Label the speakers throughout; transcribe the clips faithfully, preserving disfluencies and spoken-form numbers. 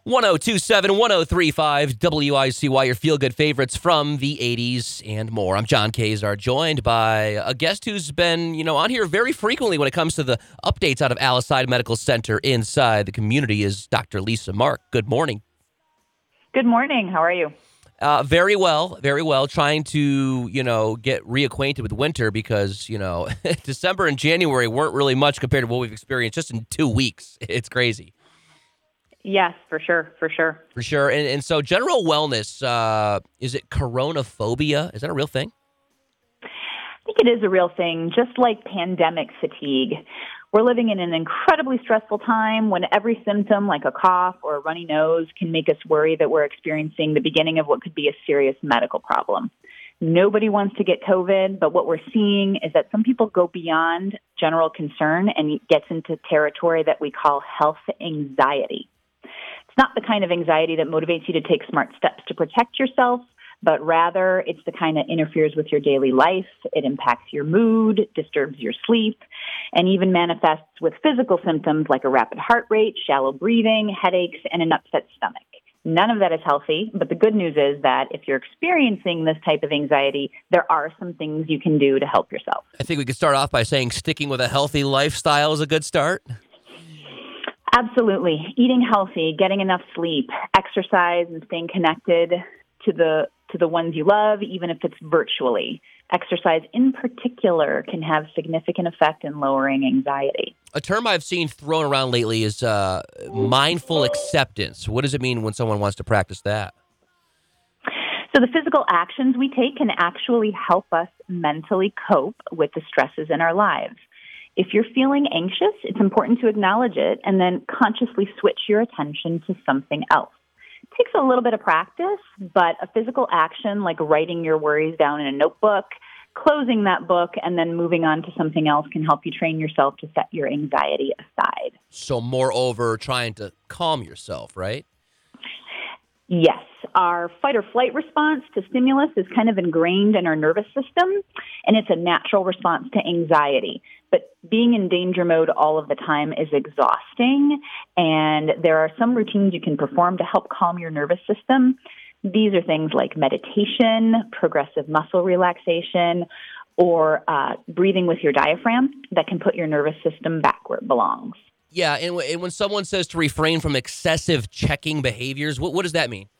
Speaker 1: one oh two seven, one oh three five, W I C Y, your feel-good favorites from the eighties and more. I'm John Kazar, joined by a guest who's been, you know, on here very frequently when it comes to the updates out of Allied Medical Center inside the community is Doctor Lisa Mark. Good morning.
Speaker 2: Good morning. How are you?
Speaker 1: Uh, very well, very well. Trying to, you know, get reacquainted with winter because, you know, December and January weren't really much compared to what we've experienced just in two weeks. It's crazy.
Speaker 2: Yes, for sure, for sure.
Speaker 1: For sure. And and so general wellness, uh, is it coronaphobia? Is that a real thing?
Speaker 2: I think it is a real thing, just like pandemic fatigue. We're living in an incredibly stressful time when every symptom, like a cough or a runny nose, can make us worry that we're experiencing the beginning of what could be a serious medical problem. Nobody wants to get COVID, but what we're seeing is that some people go beyond general concern and gets into territory that we call health anxiety. It's not the kind of anxiety that motivates you to take smart steps to protect yourself, but rather it's the kind that interferes with your daily life. It impacts your mood, disturbs your sleep, and even manifests with physical symptoms like a rapid heart rate, shallow breathing, headaches, and an upset stomach. None of that is healthy, but the good news is that if you're experiencing this type of anxiety, there are some things you can do to help yourself.
Speaker 1: I think we could start off by saying sticking with a healthy lifestyle is a good start.
Speaker 2: Absolutely. Eating healthy, getting enough sleep, exercise, and staying connected to the to the ones you love, even if it's virtually. Exercise in particular can have significant effect in lowering anxiety.
Speaker 1: A term I've seen thrown around lately is uh, mindful acceptance. What does it mean when someone wants to practice that?
Speaker 2: So the physical actions we take can actually help us mentally cope with the stresses in our lives. If you're feeling anxious, it's important to acknowledge it and then consciously switch your attention to something else. It takes a little bit of practice, but a physical action like writing your worries down in a notebook, closing that book, and then moving on to something else can help you train yourself to set your anxiety aside.
Speaker 1: So moreover, trying to calm yourself, right?
Speaker 2: Yes. Our fight or flight response to stimulus is kind of ingrained in our nervous system, and it's a natural response to anxiety. But being in danger mode all of the time is exhausting, and there are some routines you can perform to help calm your nervous system. These are things like meditation, progressive muscle relaxation, or uh, breathing with your diaphragm that can put your nervous system back where it belongs.
Speaker 1: Yeah, and, w- and when someone says to refrain from excessive checking behaviors, what, what does that mean?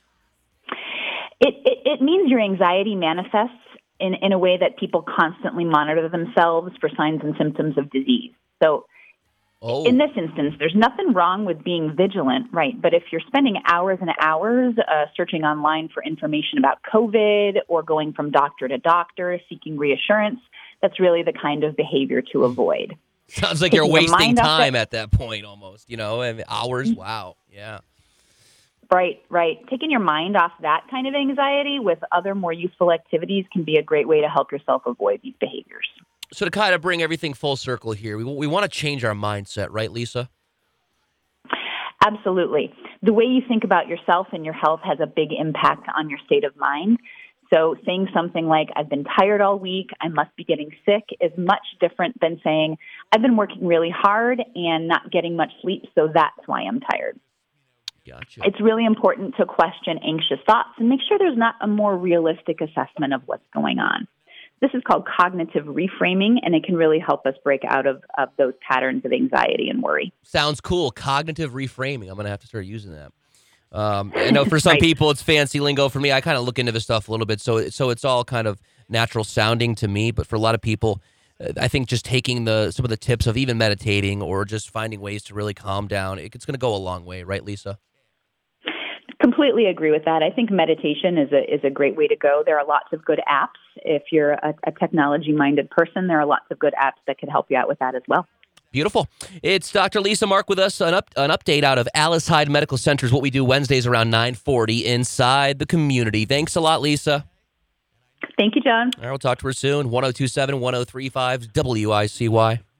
Speaker 2: It, it, it means your anxiety manifests in, in a way that people constantly monitor themselves for signs and symptoms of disease. So
Speaker 1: oh.
Speaker 2: in this instance, there's nothing wrong with being vigilant, right? But if you're spending hours and hours uh, searching online for information about COVID or going from doctor to doctor, seeking reassurance, that's really the kind of behavior to avoid.
Speaker 1: Sounds like you're
Speaker 2: Taking your
Speaker 1: wasting
Speaker 2: mind off
Speaker 1: time
Speaker 2: it.
Speaker 1: at that point almost, you know, and hours. Wow. Yeah.
Speaker 2: Right, right. Taking your mind off that kind of anxiety with other more useful activities can be a great way to help yourself avoid these behaviors.
Speaker 1: So to kind of bring everything full circle here, we, we want to change our mindset, right, Lisa?
Speaker 2: Absolutely. The way you think about yourself and your health has a big impact on your state of mind. So saying something like, I've been tired all week, I must be getting sick, is much different than saying, I've been working really hard and not getting much sleep, so that's why I'm tired.
Speaker 1: Gotcha.
Speaker 2: It's really important to question anxious thoughts and make sure there's not a more realistic assessment of what's going on. This is called cognitive reframing, and it can really help us break out of, of those patterns of anxiety and worry.
Speaker 1: Sounds cool. Cognitive reframing. I'm going to have to start using that. Um, I know for some
Speaker 2: Right.
Speaker 1: people it's fancy lingo. For me, I kind of look into this stuff a little bit, so so it's all kind of natural sounding to me. But for a lot of people, uh, I think just taking the some of the tips of even meditating or just finding ways to really calm down, it, it's going to go a long way, right, Lisa?
Speaker 2: Completely agree with that. I think meditation is a is a great way to go. There are lots of good apps. If you're a, a technology-minded person, there are lots of good apps that could help you out with that as well.
Speaker 1: Beautiful. It's Doctor Lisa Mark with us, an, up, an update out of Allied Medical Center is what we do Wednesdays around nine forty inside the community. Thanks a lot, Lisa.
Speaker 2: Thank you, John.
Speaker 1: All right, we'll talk to her soon. one oh two seven, one oh three five, W I C Y.